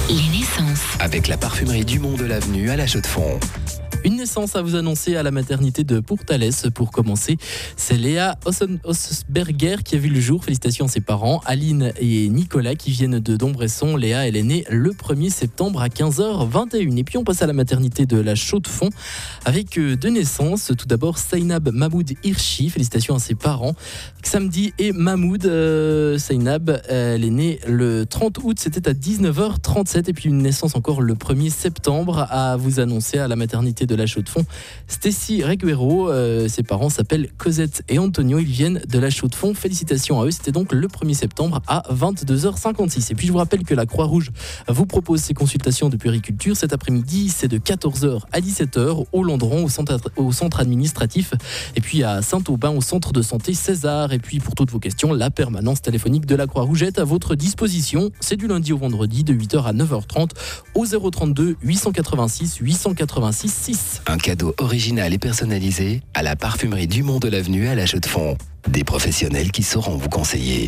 Les naissances. Avec la parfumerie Dumont de l'Avenue à La Chaux-de-Fonds. Une naissance à vous annoncer à la maternité de Pourtalès. Pour commencer, c'est Léa Osberger qui a vu le jour. Félicitations à ses parents, Aline et Nicolas, qui viennent de Dombresson. Léa, elle est née le 1er septembre à 15h21. Et puis on passe à la maternité de La Chaux-de-Fonds avec deux naissances. Tout d'abord, Sainab Mahmoud Hirschi. Félicitations à ses parents, Samedi et Mahmoud. Sainab, elle est née le 30 août, c'était à 19h37. Et puis une naissance encore le 1er septembre à vous annoncer à la maternité de La Chaux-de-Fonds. Stacy Reguero, ses parents s'appellent Cosette et Antonio, ils viennent de La Chaux-de-Fonds. Félicitations à eux, c'était donc le 1er septembre à 22h56. Et puis je vous rappelle que la Croix-Rouge vous propose ses consultations de puériculture cet après-midi, c'est de 14h à 17h au Landron, au centre administratif, et puis à Saint-Aubin au centre de santé César. Et puis pour toutes vos questions, la permanence téléphonique de la Croix-Rouge est à votre disposition. C'est du lundi au vendredi de 8h à 9h30 au 032 886 886 6. Un cadeau original et personnalisé à la parfumerie Dumont de l'Avenue à La Chaux-de-Fonds. Des professionnels qui sauront vous conseiller.